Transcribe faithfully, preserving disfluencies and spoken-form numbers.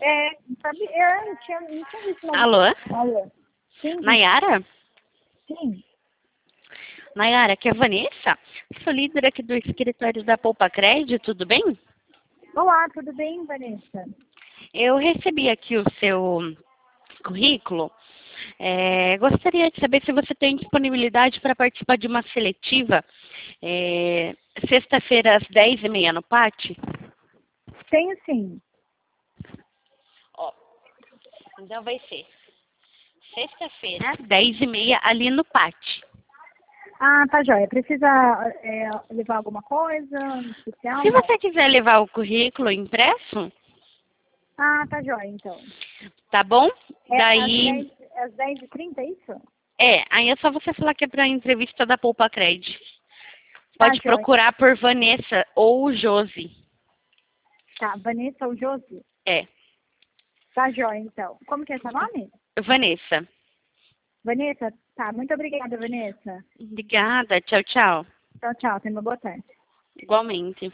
É, sabe, eu não tinha, não tinha visto nada. Alô? Alô? Sim, Nayara? sim. Nayara, aqui é a Vanessa. Sou líder aqui do escritório da Poupa Crédito, tudo bem? Olá, tudo bem, Vanessa? Eu recebi aqui o seu currículo. É, gostaria de saber se você tem disponibilidade para participar de uma seletiva é, sexta-feira às dez e meia no Pátio. Tenho sim. Ó, então vai ser sexta-feira, dez e meia, ali no Pátio. Ah, tá joia. Precisa é, levar alguma coisa especial? Se Não. você quiser levar o currículo impresso, Ah, tá joia, então. tá bom? É às Daí, dez, às dez e trinta, é isso? é, aí é só você falar que é para a entrevista da Poupa Crédito. Tá Pode joia. procurar por Vanessa ou Josi. Tá, Vanessa ou Josi? É, Tá joia, então. Como que é seu nome? Vanessa. Vanessa? Tá, muito obrigada, Vanessa. Obrigada, tchau, tchau. Tchau, tchau. Tenha uma boa tarde. Igualmente.